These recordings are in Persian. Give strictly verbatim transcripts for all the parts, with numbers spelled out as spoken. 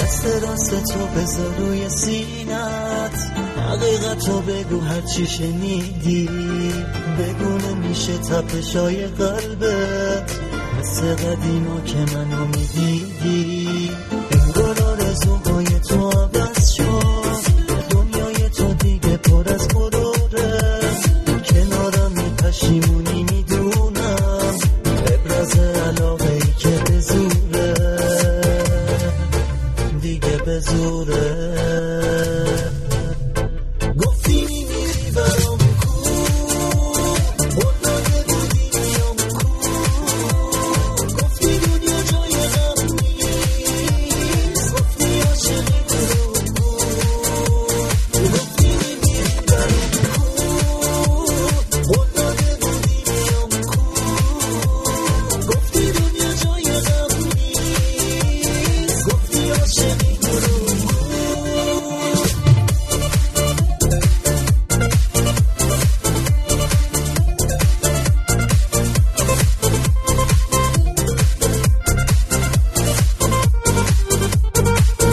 دست راست تو بذار روی سینت، حقیقت رو بگو هرچی شنیدی، بگو نمیشه تپشای قلبت مثل قدیما که منو میدیدی. انگار آرزوهای تو عوض شد، دنیای تو دیگه پر از غروره، کنارم پشیمونی میدونم، ابراز علاقه ای که به زوره، دیگه به زوره. گفتی میمیری برام کو، قلناده بودی میام کو، گفتی دنیا جای غم نیست، گفتی عاشقی دروغ کو، گفتی میمیری برام کو، قلناده بودی میام کو، گفتی دنیا جای غم نیست، گفتی عاشقی دروغ کو.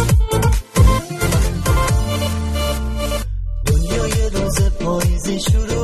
دنیای روز پاییزی شروع